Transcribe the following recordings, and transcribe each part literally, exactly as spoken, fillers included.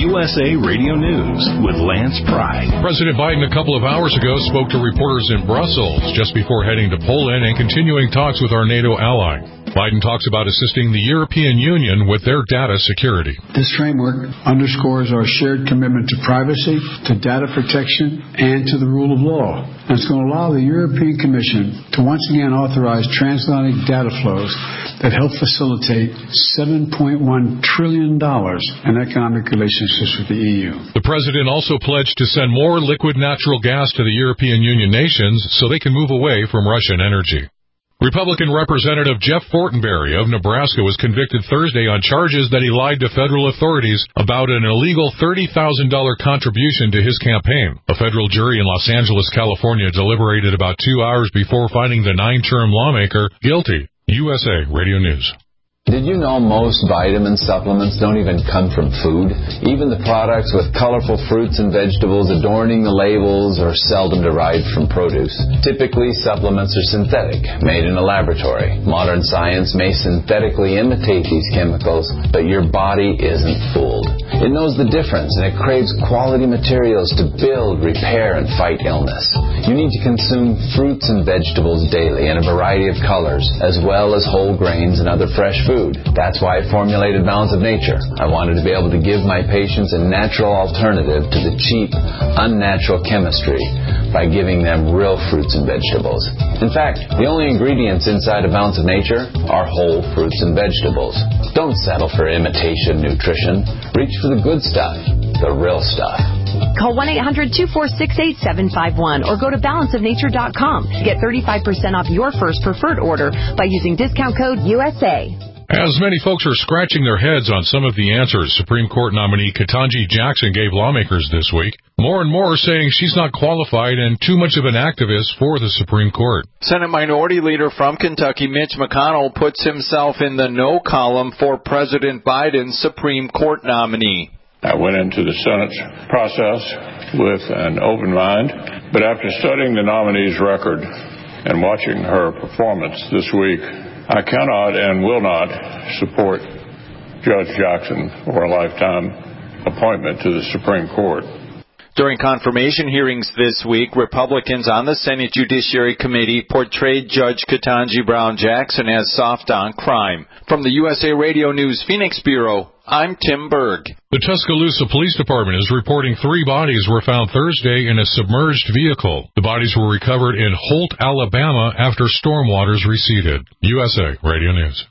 U S A Radio News with Lance Pry. President Biden a couple of hours ago spoke to reporters in Brussels just before heading to Poland and continuing talks with our NATO ally. Biden talks about assisting the European Union with their data security. This framework underscores our shared commitment to privacy, to data protection, and to the rule of law. And it's going to allow the European Commission to once again authorize transatlantic data flows that help facilitate seven point one trillion dollars in economic relationships with the E U. The president also pledged to send more liquid natural gas to the European Union nations so they can move away from Russian energy. Republican Representative Jeff Fortenberry of Nebraska was convicted Thursday on charges that he lied to federal authorities about an illegal thirty thousand dollars contribution to his campaign. A federal jury in Los Angeles, California, deliberated about two hours before finding the nine-term lawmaker guilty. U S A Radio News. Did you know most vitamin supplements don't even come from food? Even the products with colorful fruits and vegetables adorning the labels are seldom derived from produce. Typically, supplements are synthetic, made in a laboratory. Modern science may synthetically imitate these chemicals, but your body isn't fooled. It knows the difference, and it craves quality materials to build, repair, and fight illness. You need to consume fruits and vegetables daily in a variety of colors, as well as whole grains and other fresh food. That's why I formulated Balance of Nature. I wanted to be able to give my patients a natural alternative to the cheap, unnatural chemistry by giving them real fruits and vegetables. In fact, the only ingredients inside of Balance of Nature are whole fruits and vegetables. Don't settle for imitation nutrition. Reach for the good stuff, the real stuff. Call one eight hundred two four six eight seven five one or go to balance of nature dot com to get thirty-five percent off your first preferred order by using discount code U S A. As many folks are scratching their heads on some of the answers Supreme Court nominee Ketanji Jackson gave lawmakers this week, more and more are saying she's not qualified and too much of an activist for the Supreme Court. Senate Minority Leader from Kentucky, Mitch McConnell, puts himself in the no column for President Biden's Supreme Court nominee. I went into the Senate process with an open mind, but after studying the nominee's record and watching her performance this week, I cannot and will not support Judge Jackson for a lifetime appointment to the Supreme Court. During confirmation hearings this week, Republicans on the Senate Judiciary Committee portrayed Judge Ketanji Brown Jackson as soft on crime. From the U S A Radio News Phoenix Bureau, I'm Tim Berg. The Tuscaloosa Police Department is reporting three bodies were found Thursday in a submerged vehicle. The bodies were recovered in Holt, Alabama after storm waters receded. U S A Radio News.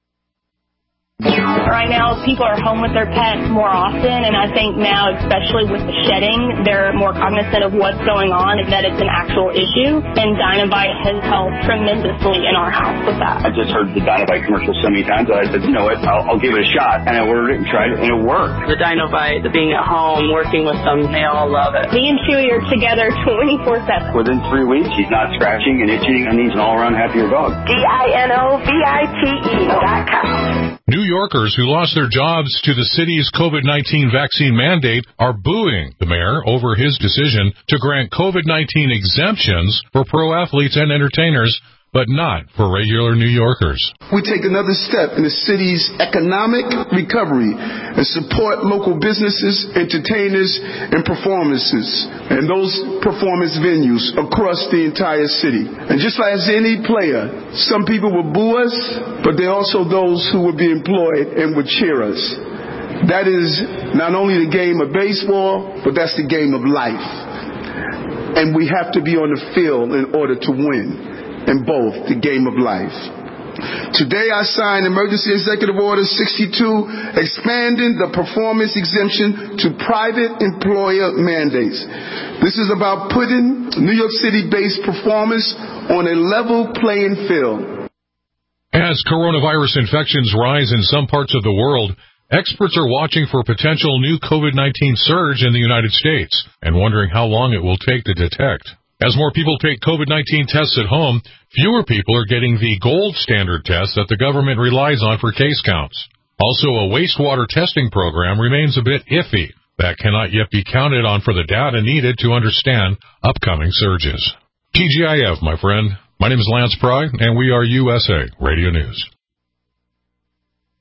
Right now, people are home with their pets more often, and I think now, especially with the shedding, they're more cognizant of what's going on and that it's an actual issue, and Dinovite has helped tremendously in our house with that. I just heard the Dinovite commercial so many times that I said, you know what, I'll, I'll give it a shot, and I ordered it and tried it, and it worked. The Dinovite, the being at home, working with them, they all love it. Me and Chewy are together twenty-four seven. Within three weeks, he's not scratching and itching, and he's an all-around happier dog. D I N O V I T E dot com. New Yorkers who lost their jobs to the city's COVID nineteen vaccine mandate are booing the mayor over his decision to grant COVID nineteen exemptions for pro athletes and entertainers, but not for regular New Yorkers. We take another step in the city's economic recovery and support local businesses, entertainers, and performances, and those performance venues across the entire city. And just like any player, some people will boo us, but there are also those who will be employed and would cheer us. That is not only the game of baseball, but that's the game of life. And we have to be on the field in order to win in both the game of life. Today I signed Emergency Executive Order sixty-two, expanding the performance exemption to private employer mandates. This is about putting New York City-based performers on a level playing field. As coronavirus infections rise in some parts of the world, experts are watching for potential new COVID nineteen surge in the United States and wondering how long it will take to detect. As more people take COVID nineteen tests at home, fewer people are getting the gold standard test that the government relies on for case counts. Also, a wastewater testing program remains a bit iffy. That cannot yet be counted on for the data needed to understand upcoming surges. T G I F, my friend. My name is Lance Pry, and we are U S A Radio News.